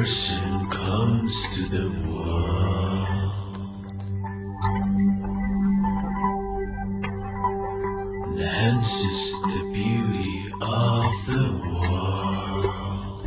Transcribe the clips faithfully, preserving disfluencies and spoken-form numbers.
person comes to the world, enhances the beauty of the world.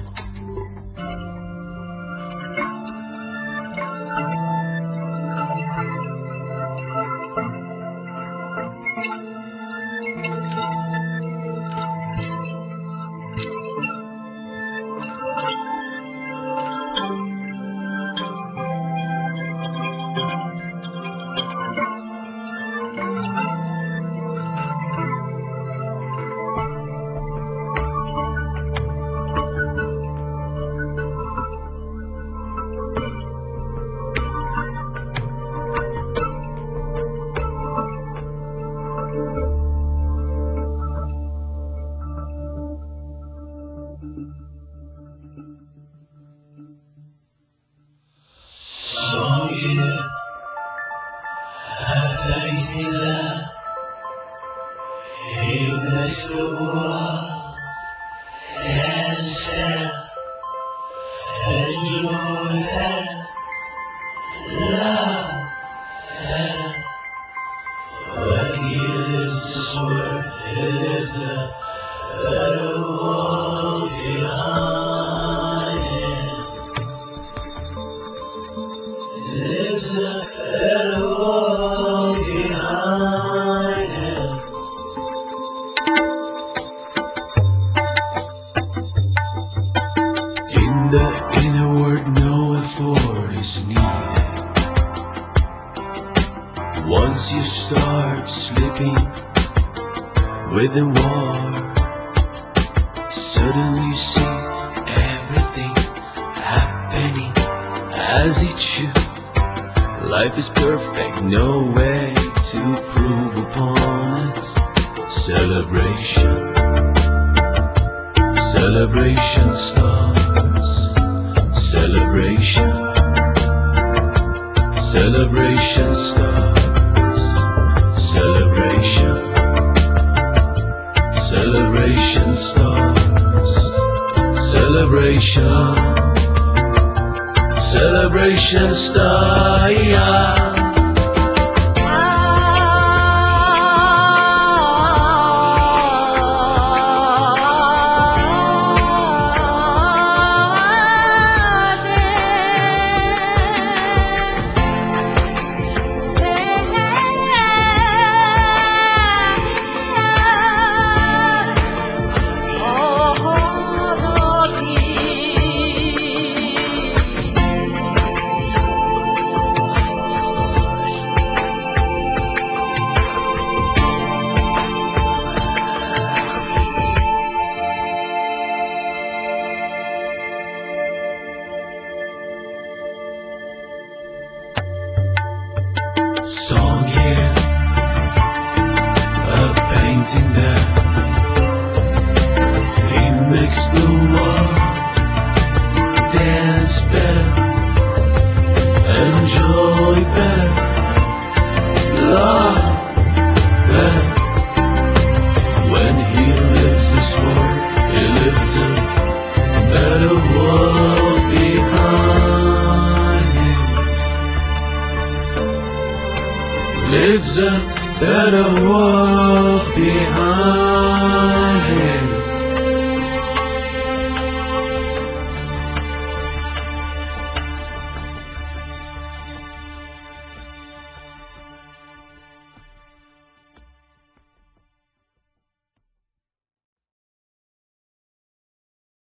Song here at Lazyland, he makes the world and share, enjoy and love, and when he lives this world, he lives a better world behind him. Lives a better world behind him. In the inner world, no effort is needed. Once you start slipping with the war, suddenly you see everything happening as it should. Life is perfect, no way to prove upon it. Celebration, celebration starts. Celebration, celebration starts. Celebration, celebration starts. Celebration, celebration star, yeah. Song here, a painting there. He makes the world dance better, enjoy better, love better. When he lives this world, he lives a better world behind him. Lives a better world behind him.